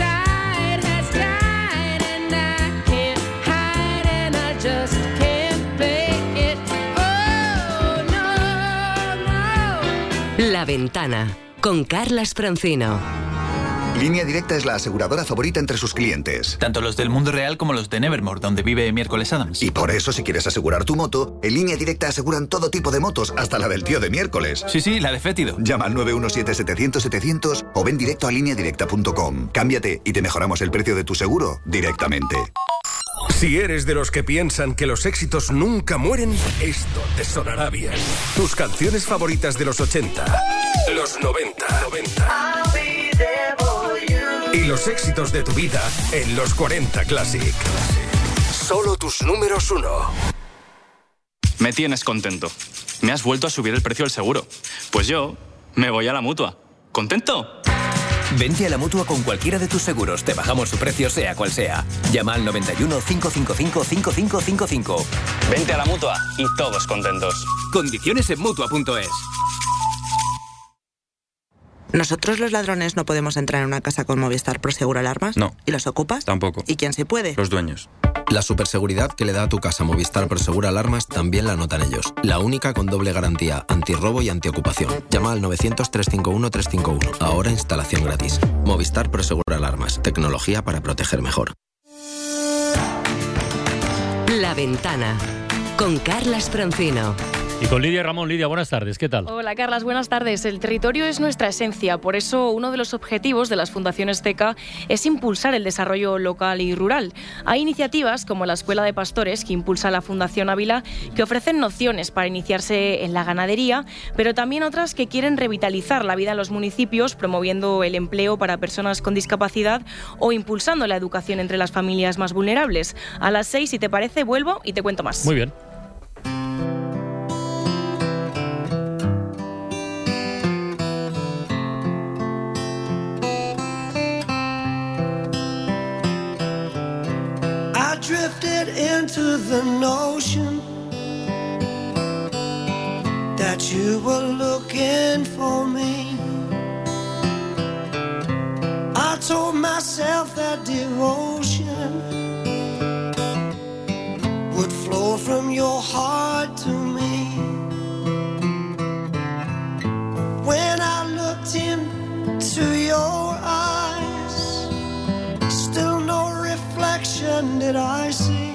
La Ventana, con Carlas Francino. Línea Directa es la aseguradora favorita entre sus clientes. Tanto los del mundo real como los de Nevermore, donde vive Miércoles Adams. Y por eso, si quieres asegurar tu moto, en Línea Directa aseguran todo tipo de motos, hasta la del tío de Miércoles. Sí, sí, la de Fétido. Llama al nueve uno siete, setecientos, setecientos o ven directo a línea directa punto com. Cámbiate y te mejoramos el precio de tu seguro directamente. Si eres de los que piensan que los éxitos nunca mueren, esto te sonará bien. Tus canciones favoritas de los ochenta, los noventa, y los éxitos de tu vida en los cuarenta Classic. Solo tus números uno. Me tienes contento. Me has vuelto a subir el precio del seguro. Pues yo me voy a la Mutua. ¿Contento? Vente a la Mutua con cualquiera de tus seguros. Te bajamos su precio sea cual sea. Llama al noventa y uno, cinco cinco cinco, cinco cinco cinco cinco. Vente a la Mutua y todos contentos. Condiciones en Mutua punto es. ¿Nosotros los ladrones no podemos entrar en una casa con Movistar Prosegur Alarmas? No. ¿Y los ocupas? Tampoco. ¿Y quién sí puede? Los dueños. La superseguridad que le da a tu casa Movistar Prosegur Alarmas también la notan ellos. La única con doble garantía, antirrobo y antiocupación. Llama al novecientos, trescientos cincuenta y uno, trescientos cincuenta y uno. Ahora instalación gratis. Movistar Prosegur Alarmas. Tecnología para proteger mejor. La Ventana, con Carlas Francino. Y con Lidia Ramón. Lidia, buenas tardes, ¿qué tal? Hola, Carlas, buenas tardes. El territorio es nuestra esencia, por eso uno de los objetivos de las fundaciones C E C A es impulsar el desarrollo local y rural. Hay iniciativas como la Escuela de Pastores, que impulsa la Fundación Ávila, que ofrecen nociones para iniciarse en la ganadería, pero también otras que quieren revitalizar la vida en los municipios, promoviendo el empleo para personas con discapacidad o impulsando la educación entre las familias más vulnerables. A las seis, si te parece, vuelvo y te cuento más. Muy bien. Drifted into the notion that you were looking for me. I told myself that devotion would flow from your heart to me. When I looked into your eyes, still no reflection did I see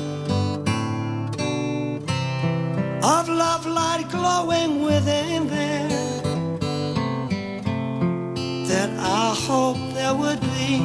of love light glowing within there that I hope there would be.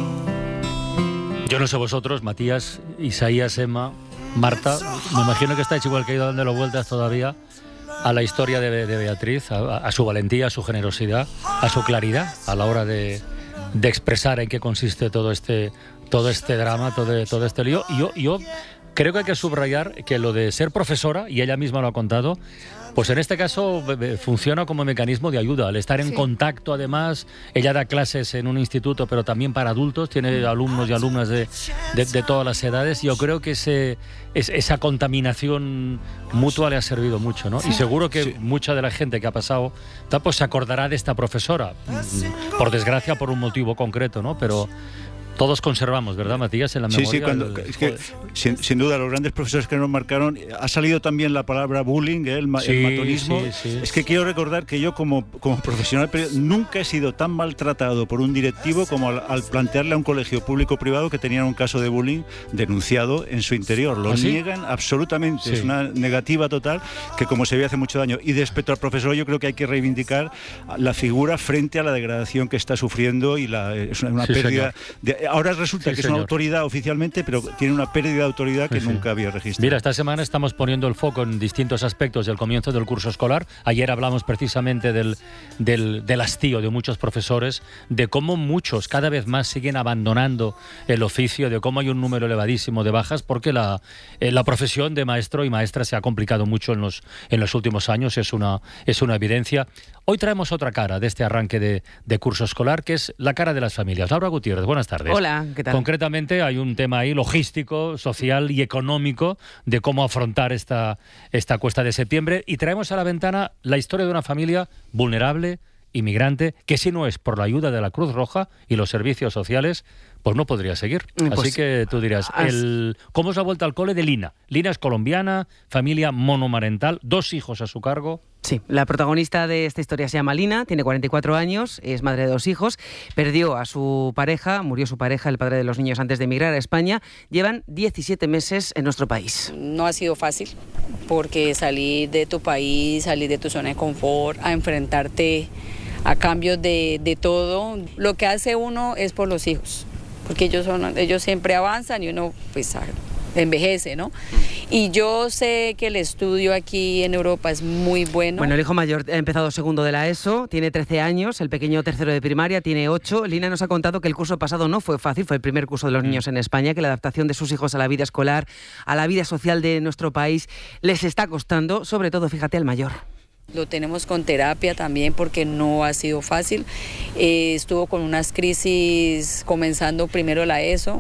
Yo no sé vosotros, Matías, Isaías, Emma, Marta, me imagino que estáis igual que he ido dándole vueltas todavía a la historia de, de Beatriz, a, a su valentía, a su generosidad, a su claridad a la hora de, de expresar en qué consiste todo este todo este drama, todo, todo este lío. Y yo, yo creo que hay que subrayar que lo de ser profesora, y ella misma lo ha contado, pues en este caso funciona como mecanismo de ayuda. Al estar en sí. contacto, además, ella da clases en un instituto, pero también para adultos, tiene alumnos y alumnas de, de, de todas las edades. Y yo creo que ese, es, esa contaminación mutua le ha servido mucho, ¿no? Sí. Y seguro que sí. mucha de la gente que ha pasado, pues se acordará de esta profesora, por desgracia, por un motivo concreto, ¿no? Pero todos conservamos, ¿verdad, Matías? En la memoria. Sí, sí, cuando, el, es que sin, sin duda los grandes profesores que nos marcaron, ha salido también la palabra bullying, ¿eh? el, sí, el matonismo. Sí, sí, es que quiero recordar que yo como, como profesional nunca he sido tan maltratado por un directivo como al, al plantearle a un colegio público-privado que tenían un caso de bullying denunciado en su interior. Lo ¿Ah, sí? niegan absolutamente, sí. es una negativa total que como se ve hace mucho daño. Y respecto al profesor, yo creo que hay que reivindicar la figura frente a la degradación que está sufriendo y la, es una, una sí, pérdida de, ahora resulta sí, que es señor. una autoridad oficialmente, pero tiene una pérdida de autoridad que sí, nunca había registrado. Mira, esta semana estamos poniendo el foco en distintos aspectos del comienzo del curso escolar. Ayer hablamos precisamente del, del, del hastío de muchos profesores, de cómo muchos cada vez más siguen abandonando el oficio, de cómo hay un número elevadísimo de bajas, porque la, eh, la profesión de maestro y maestra se ha complicado mucho en los, en los últimos años, es una, es una evidencia. Hoy traemos otra cara de este arranque de, de curso escolar, que es la cara de las familias. Laura Gutiérrez, buenas tardes. Hola, ¿qué tal? Concretamente hay un tema ahí logístico, social y económico de cómo afrontar esta, esta cuesta de septiembre, y traemos a la ventana la historia de una familia vulnerable, inmigrante, que si no es por la ayuda de la Cruz Roja y los servicios sociales, pues no podría seguir. Pues, así que tú dirás, el, ¿cómo es la vuelta al cole de Lina? Lina es colombiana, familia monomarental, dos hijos a su cargo. Sí, la protagonista de esta historia se llama Lina, tiene cuarenta y cuatro años, es madre de dos hijos, perdió a su pareja, murió su pareja, el padre de los niños, antes de emigrar a España. Llevan diecisiete meses en nuestro país. No ha sido fácil, porque salir de tu país, salir de tu zona de confort, a enfrentarte a cambios de, de todo. Lo que hace uno es por los hijos, porque ellos, son, ellos siempre avanzan y uno pues envejece, ¿no? Y yo sé que el estudio aquí en Europa es muy bueno. Bueno, el hijo mayor ha empezado segundo de la ESO, tiene trece años, el pequeño tercero de primaria tiene ocho. Lina nos ha contado que el curso pasado no fue fácil, fue el primer curso de los niños en España, que la adaptación de sus hijos a la vida escolar, a la vida social de nuestro país, les está costando, sobre todo, fíjate, al mayor. Lo tenemos con terapia también porque no ha sido fácil. Eh, estuvo con unas crisis comenzando primero la ESO,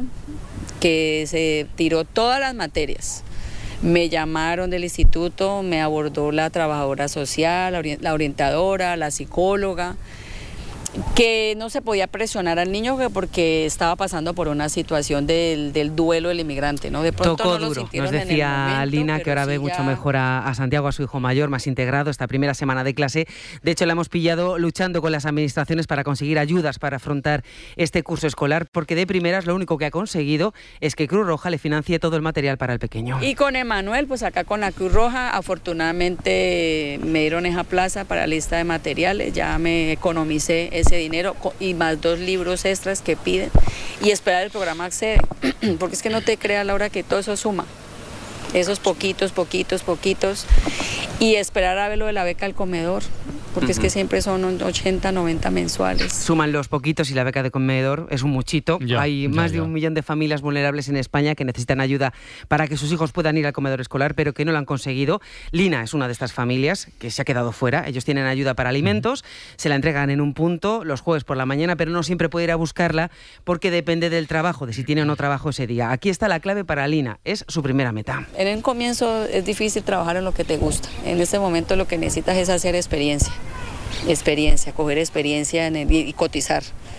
que se tiró todas las materias. Me llamaron del instituto, me abordó la trabajadora social, la orientadora, la psicóloga. que no se podía presionar al niño porque estaba pasando por una situación del, del duelo del inmigrante, ¿no? De pronto Tocó no lo duro. sintieron Nos decía en el momento, Lina que ahora sí ve ya... mucho mejor a, a Santiago, a su hijo mayor, más integrado esta primera semana de clase. De hecho, la hemos pillado luchando con las administraciones para conseguir ayudas para afrontar este curso escolar, porque de primeras lo único que ha conseguido es que Cruz Roja le financie todo el material para el pequeño. Y con Emanuel, pues acá con la Cruz Roja, afortunadamente me dieron esa plaza para lista de materiales, ya me economicé ese dinero y más dos libros extras que piden y esperar el programa Accede, porque es que no te creas, Laura, que todo eso suma, esos poquitos, poquitos, poquitos, y esperar a ver lo de la beca al comedor, porque uh-huh. es que siempre son ochenta, noventa mensuales. Suman los poquitos y la beca de comedor es un muchito. Ya, Hay ya, más ya. de un millón de familias vulnerables en España que necesitan ayuda para que sus hijos puedan ir al comedor escolar, pero que no lo han conseguido. Lina es una de estas familias que se ha quedado fuera. Ellos tienen ayuda para alimentos, uh-huh. se la entregan en un punto los jueves por la mañana, pero no siempre puede ir a buscarla porque depende del trabajo, de si tiene o no trabajo ese día. Aquí está la clave para Lina, es su primera meta. En el comienzo es difícil trabajar en lo que te gusta. En este momento lo que necesitas es hacer experiencia. Experiencia, coger experiencia en el, y, y cotizar,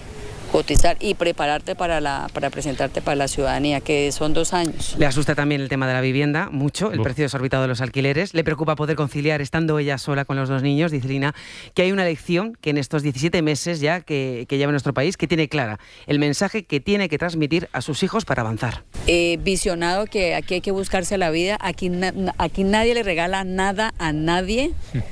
cotizar y prepararte para, la, para presentarte para la ciudadanía, que son dos años. Le asusta también el tema de la vivienda, mucho, el Uf. precio desorbitado de los alquileres. Le preocupa poder conciliar estando ella sola con los dos niños. Dice Lina que hay una lección que en estos diecisiete meses ya que, que lleva nuestro país, que tiene clara el mensaje que tiene que transmitir a sus hijos para avanzar. Eh, visionado que aquí hay que buscarse la vida, aquí, na, aquí nadie le regala nada a nadie.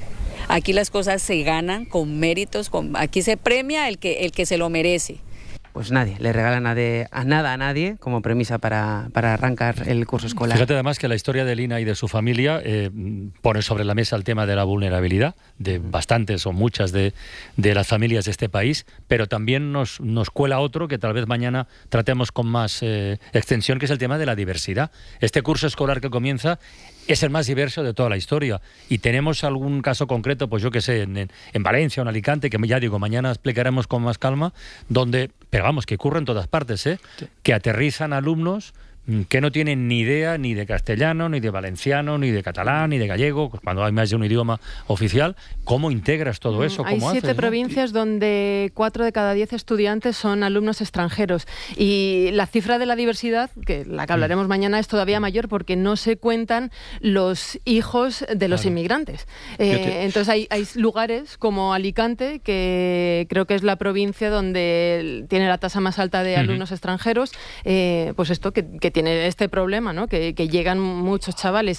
Aquí las cosas se ganan con méritos, con, aquí se premia el que, el que se lo merece. Pues nadie, le regala nada a nada a nadie como premisa para, para arrancar el curso escolar. Fíjate además que la historia de Lina y de su familia eh, pone sobre la mesa el tema de la vulnerabilidad de bastantes o muchas de, de las familias de este país, pero también nos, nos cuela otro que tal vez mañana tratemos con más eh, extensión, que es el tema de la diversidad. Este curso escolar que comienza es el más diverso de toda la historia y tenemos algún caso concreto, pues yo que sé, en, en Valencia o en Alicante, que ya digo, mañana explicaremos con más calma, donde, pero vamos, que ocurre en todas partes, ¿eh? Sí. Que aterrizan alumnos que no tienen ni idea ni de castellano, ni de valenciano, ni de catalán, ni de gallego, cuando hay más de un idioma oficial. ¿Cómo integras todo eso? Hay ¿Cómo siete haces, provincias ¿no? donde cuatro de cada diez estudiantes son alumnos extranjeros. Y la cifra de la diversidad, que la que hablaremos mm. mañana, es todavía mayor porque no se cuentan los hijos de los claro. inmigrantes. Eh, te... Entonces hay, hay lugares como Alicante, que creo que es la provincia donde tiene la tasa más alta de alumnos uh-huh. extranjeros, eh, pues esto, que, que tiene este problema, ¿no? Que, que llegan muchos chavales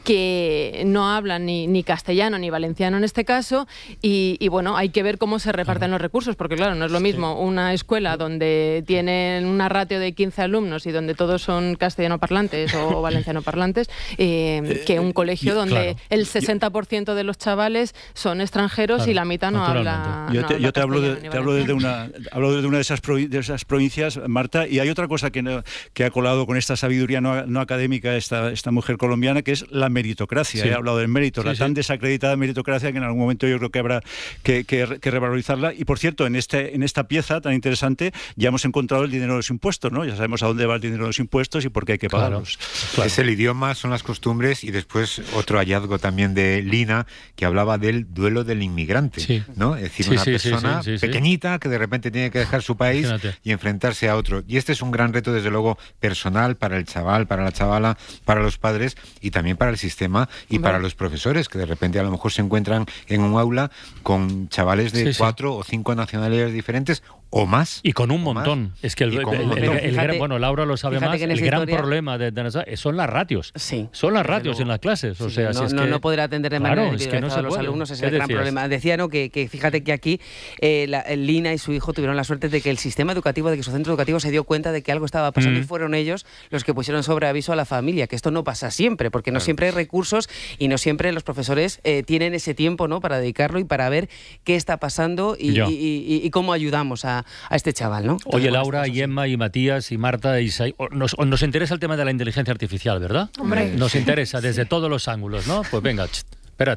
que no hablan ni, ni castellano ni valenciano en este caso y, y bueno, hay que ver cómo se reparten claro. los recursos, porque claro, no es lo mismo sí. una escuela donde tienen una ratio de quince alumnos y donde todos son castellano parlantes o valenciano parlantes eh, que un colegio donde claro. el sesenta por ciento de los chavales son extranjeros claro. y la mitad no habla Yo te, no yo te hablo, de, te hablo desde una hablo desde una de esas, provi- de esas provincias, Marta, y hay otra cosa que, no, que ha colado con esta sabiduría no, no académica esta, esta mujer colombiana, que es la meritocracia. Sí. He hablado del mérito, sí, la sí. tan desacreditada meritocracia que en algún momento yo creo que habrá que, que, que revalorizarla. Y por cierto, en este en esta pieza tan interesante ya hemos encontrado el dinero de los impuestos, ¿no? Ya sabemos a dónde va el dinero de los impuestos y por qué hay que pagarlos. Claro. Claro. Es el idioma, son las costumbres y después otro hallazgo también de Lina que hablaba del duelo del inmigrante, sí. ¿no? Es decir, sí, una sí, persona sí, sí, sí, pequeñita que de repente tiene que dejar su país Imagínate. y enfrentarse a otro. Y este es un gran reto, desde luego, personal para el chaval, para la chavala, para los padres y también para el sistema y vale. para los profesores, que de repente a lo mejor se encuentran en un aula con chavales de sí, cuatro sí. o cinco nacionalidades diferentes o más. Y con un montón. Más. Es que el, el, el, el, el, el gran, bueno, Laura lo sabe más, el gran historia... problema de, de, son las ratios. Sí. Son las ratios en las clases. O sí, sea, no, si es no, que... no poder atender de manera claro, es que no a los puede. alumnos es ¿Qué el gran decías? problema. Decía ¿no? que, que fíjate que aquí eh, la, Lina y su hijo tuvieron la suerte de que el sistema educativo, de que su centro educativo se dio cuenta de que algo estaba pasando mm. y fueron ellos los que pusieron sobre aviso a la familia, que esto no pasa siempre, porque no claro. siempre hay recursos y no siempre los profesores eh, tienen ese tiempo, ¿no?, para dedicarlo y para ver qué está pasando y, y, y, y cómo ayudamos a, a este chaval, ¿no? Oye, Laura, y Emma, y Matías, y Marta, y Isai, nos, nos interesa el tema de la inteligencia artificial, ¿verdad? Hombre. Nos interesa desde sí. todos los ángulos, ¿no? Pues venga, ch, esperad.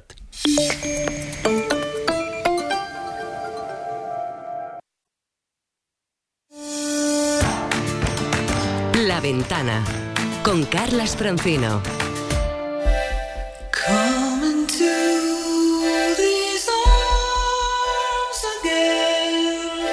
La Ventana, con Carlas Francino. Come into these arms again.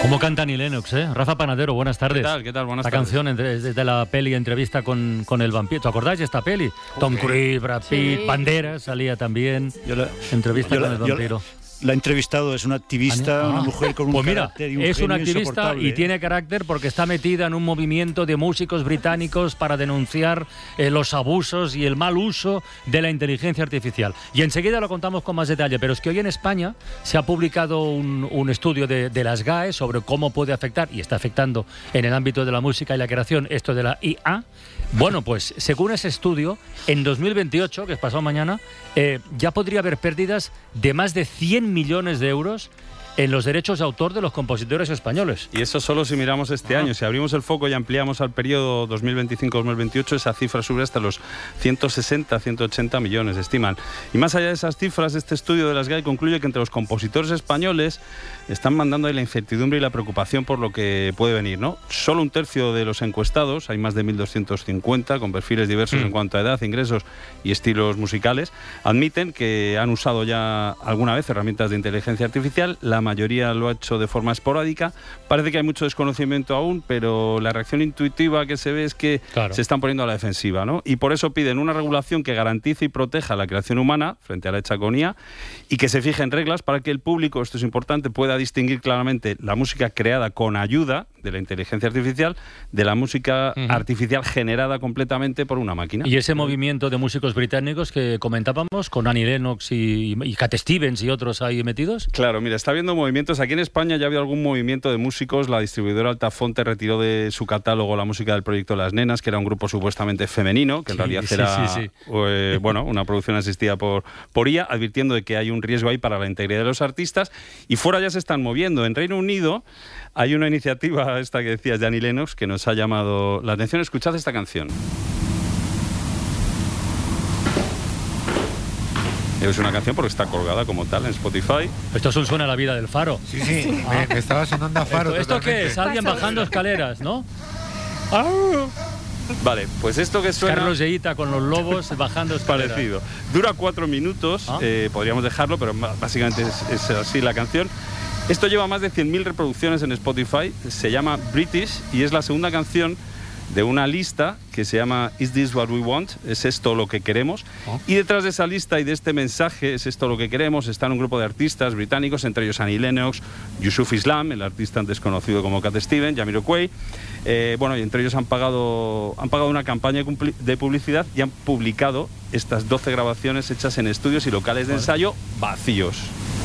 ¿Cómo canta Annie Lennox, eh? Rafa Panadero, buenas tardes. ¿Qué tal? ¿Qué tal? Buenas la tardes. canción es de, de la peli Entrevista con, con el vampiro. ¿Te acordáis de esta peli? Okay. Tom Cruise, Brad Pitt, sí. Banderas salía también. Yo la, Entrevista yo con la, el vampiro. La ha entrevistado, es una activista, ah, una mujer con un pues mira, carácter y un es una genio activista y tiene carácter porque está metida en un movimiento de músicos británicos para denunciar eh, los abusos y el mal uso de la inteligencia artificial. Y enseguida lo contamos con más detalle, pero es que hoy en España se ha publicado un, un estudio de, de las G A E sobre cómo puede afectar, y está afectando en el ámbito de la música y la creación, esto de la I A. Bueno, pues según ese estudio, en dos mil veintiocho, que es pasado mañana, eh, ya podría haber pérdidas de más de cien millones de euros en los derechos de autor de los compositores españoles. Y eso solo si miramos este ah. año. Si abrimos el foco y ampliamos al periodo dos mil veinticinco dos mil veintiocho, esa cifra sube hasta los ciento sesenta a ciento ochenta millones, estiman. Y más allá de esas cifras, este estudio de las G A E concluye que entre los compositores españoles están mandando ahí la incertidumbre y la preocupación por lo que puede venir, ¿no? Solo un tercio de los encuestados, hay más de mil doscientos cincuenta, con perfiles diversos mm. en cuanto a edad, ingresos y estilos musicales, admiten que han usado ya alguna vez herramientas de inteligencia artificial. La mayoría lo ha hecho de forma esporádica. Parece que hay mucho desconocimiento aún, pero la reacción intuitiva que se ve es que claro. se están poniendo a la defensiva, ¿no? Y por eso piden una regulación que garantice y proteja la creación humana frente a la hecha con I A y que se fijen reglas para que el público, esto es importante, pueda distinguir claramente la música creada con ayuda de la inteligencia artificial de la música uh-huh. artificial generada completamente por una máquina. Y ese movimiento de músicos británicos que comentábamos con Annie Lennox y, y Cat Stevens y otros ahí metidos. Claro, mira, está habiendo movimientos. Aquí en España ya ha habido algún movimiento de músicos. La distribuidora Altafonte retiró de su catálogo la música del proyecto Las Nenas, que era un grupo supuestamente femenino, que en sí, realidad sí, era sí, sí. Eh, bueno, una producción asistida por, por I A, advirtiendo de que hay un riesgo ahí para la integridad de los artistas. Y fuera ya se están moviendo. En Reino Unido hay una iniciativa, esta que decías de Annie Lennox, que nos ha llamado la atención. Escuchad esta canción. Es una canción porque está colgada como tal en Spotify. Esto es un Suena la vida del Faro. Sí, sí, ah. me, me estaba sonando a Faro. ¿Esto, ¿esto qué es? Alguien bajando escaleras, ¿no? Ah. Vale, pues esto que suena... Carlos Lleita con los lobos bajando escaleras. Parecido. Dura cuatro minutos, ¿Ah? eh, podríamos dejarlo, pero básicamente es, es así la canción. Esto lleva más de cien mil reproducciones en Spotify, se llama British y es la segunda canción de una lista que se llama Is This What We Want? ¿Es esto lo que queremos? Oh. Y detrás de esa lista y de este mensaje, ¿es esto lo que queremos?, están un grupo de artistas británicos, entre ellos Annie Lennox, Yusuf Islam, el artista antes conocido como Cat Stevens, Jamiroquai. Eh, bueno, y entre ellos han pagado, han pagado una campaña de publicidad y han publicado estas doce grabaciones hechas en estudios y locales de ensayo vacíos.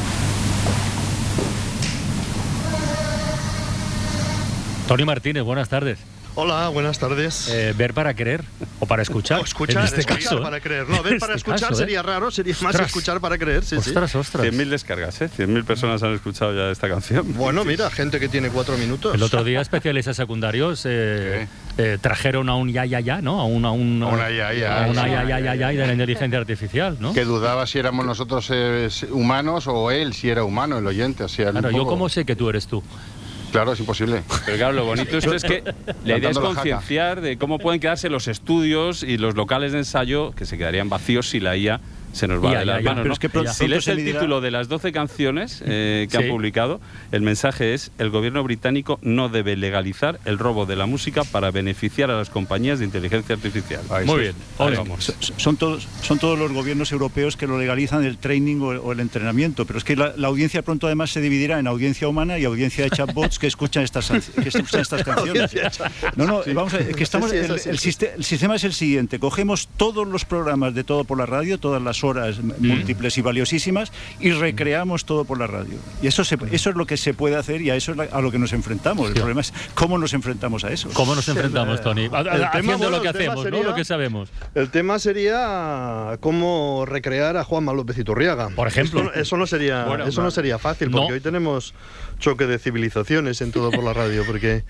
Tony Martínez, buenas tardes. Hola, buenas tardes. Eh, ¿Ver para creer o para escuchar? O escuchar, en este escuchar caso, para creer. No, ver en para este escuchar caso, sería ¿eh? raro, sería más ostras. escuchar para creer. Sí, ostras, sí. ostras. cien mil descargas, ¿eh? cien mil personas han escuchado ya esta canción. Bueno, mira, gente que tiene cuatro minutos. El otro día especialistas secundarios eh, eh, trajeron a un ya, ya, ya, ¿no? A una, un, a una ya, ya. A una ya, ya, ya, ya, de la inteligencia artificial, ¿no? Que dudaba si éramos nosotros eh, humanos o él si era humano, el oyente. O sea, claro, yo cómo sé que tú eres tú. Claro, es imposible. Pero claro, lo bonito esto es que la idea es concienciar de cómo pueden quedarse los estudios y los locales de ensayo, que se quedarían vacíos si la I A se nos va ya, de las ya, manos, ya, ¿no? Es que pronto, si lees el dirá... título de las doce canciones eh, que sí. han publicado, el mensaje es: el gobierno británico no debe legalizar el robo de la música para beneficiar a las compañías de inteligencia artificial. Ahí Muy bien, Ahí vamos. Son todos, son todos los gobiernos europeos que lo legalizan, el training o, o el entrenamiento, pero es que la, la audiencia pronto además se dividirá en audiencia humana y audiencia de chatbots que escuchan estas, que escuchan estas canciones. No, no, sí. vamos a ver, que estamos, sí, sí, el, sí, el, sí. Sistema, el sistema es el siguiente: cogemos todos los programas de Todo por la Radio, todas las horas mm. múltiples y valiosísimas, y recreamos todo por la radio. Y eso se, eso es lo que se puede hacer y a eso es la, a lo que nos enfrentamos. El sí. problema es cómo nos enfrentamos a eso. ¿Cómo nos enfrentamos, Tony? A, a, tema, haciendo bueno, lo que hacemos, sería, ¿no? Lo que sabemos. El tema sería cómo recrear a Juanma López Iturriaga. Por ejemplo. Eso, eso no sería, bueno, eso no sería fácil, porque no. hoy tenemos choque de civilizaciones en Todo por la Radio, porque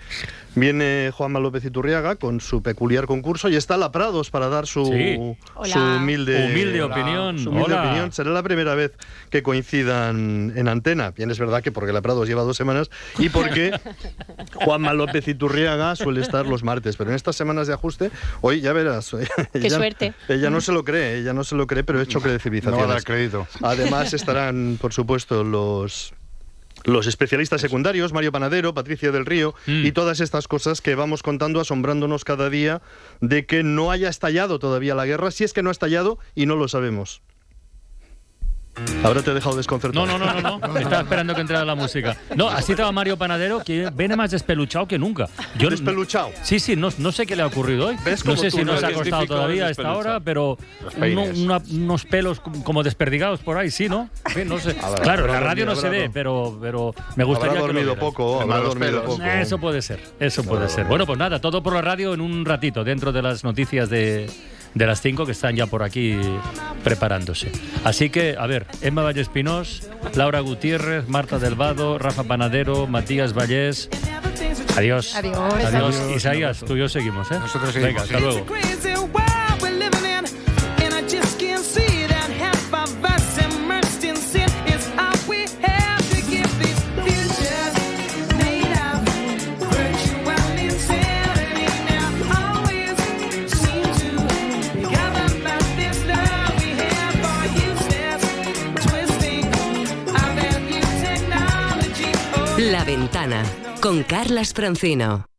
viene Juanma López Iturriaga con su peculiar concurso y está La Prados para dar su, sí. su humilde, humilde opinión. Su humilde Hola. opinión. Será la primera vez que coincidan en antena. Bien, es verdad que porque La Prados lleva dos semanas y porque Juanma López Iturriaga suele estar los martes, pero en estas semanas de ajuste, hoy ya verás. Qué ella, suerte. Ella no se lo cree, ella no se lo cree, pero es choque de civilizaciones. No va a dar crédito. Además estarán, por supuesto, los los especialistas secundarios, Mario Panadero, Patricia del Río, Mm. y todas estas cosas que vamos contando, asombrándonos cada día de que no haya estallado todavía la guerra, si es que no ha estallado y no lo sabemos. Ahora te he dejado desconcertado. No, no, no, no, no. Estaba esperando que entrara la música. No, así estaba Mario Panadero, que viene más despeluchado que nunca. Yo, ¿Despeluchado? Sí, sí, no, no sé qué le ha ocurrido hoy. ¿Ves No cómo sé tú si no no se ha eres acostado típico todavía a de esta despeluzado? hora, pero Los uno- peines. una- unos pelos como desperdigados por ahí, sí, ¿no? Sí, no sé. Habrá- Claro, habrá la radio no dormido, se habrá ve, dormido. pero, pero me gustaría Habrá que lo dormido vierais. poco, habrá dormido poco. Eso puede ser, eso puede ser. Bueno, pues nada, todo por la radio en un ratito, dentro de las noticias de, de las cinco que están ya por aquí preparándose. Así que, a ver, Emma Vallespinós, Laura Gutiérrez, Marta del Vado, Rafa Panadero, Matías Vallés. Adiós. Adiós. Adiós. Adiós. Isaías, tú y yo seguimos, ¿eh? Nosotros Venga, seguimos, hasta sí. luego. Crazy world we're living in, and I just can't see that half of us immersed in sin is all we have to give these futures made of virtual insanity. Now always seem to be gathered about this love we have for useless twisting of that new technology. Oh, La Ventana con Carlas Francino.